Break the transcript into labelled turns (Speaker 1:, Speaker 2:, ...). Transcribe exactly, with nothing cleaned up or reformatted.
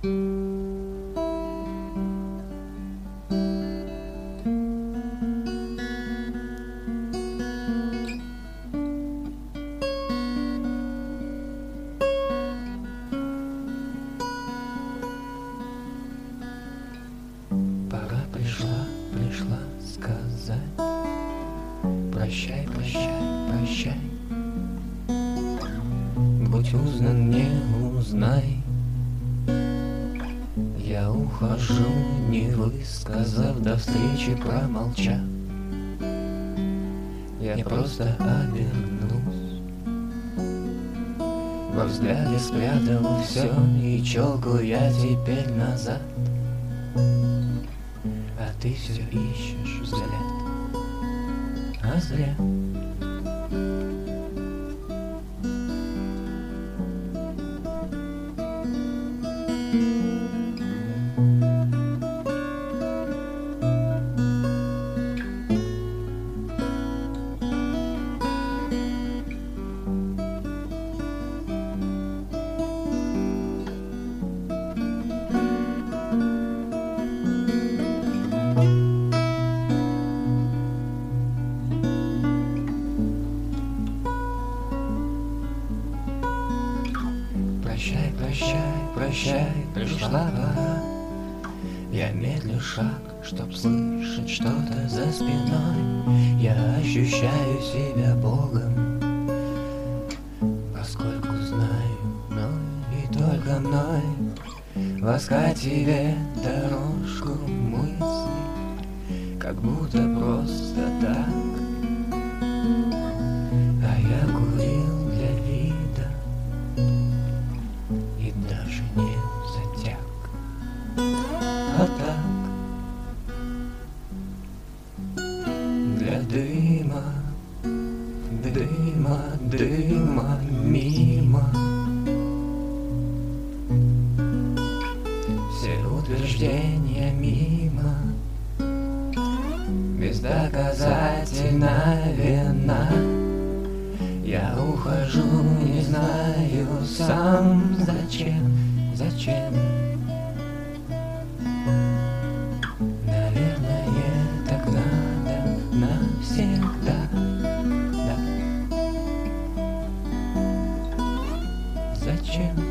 Speaker 1: Пора пришла, пришла сказать: прощай, прощай, прощай. Будь узнан, не узнай. Я ухожу, не высказав, до встречи промолчав. Я просто обернусь, во взгляде спрятал все, и челку я теперь назад. А ты все ищешь взгляд, а зря. Прощай, прощай, прощай, пришла пора. Я медлю шаг, чтоб слышать что-то за спиной. Я ощущаю себя Богом, поскольку знаю, мной и только мной воска тебе дорожку мысли, как будто просто так. А я курил для вида и даже не затяг. А так, для дыма, дыма, дыма мимо. Все утверждения мимо, бездоказательная вина. Я ухожу, не знаю сам зачем, зачем. Наверное, так надо навсегда, да. Зачем?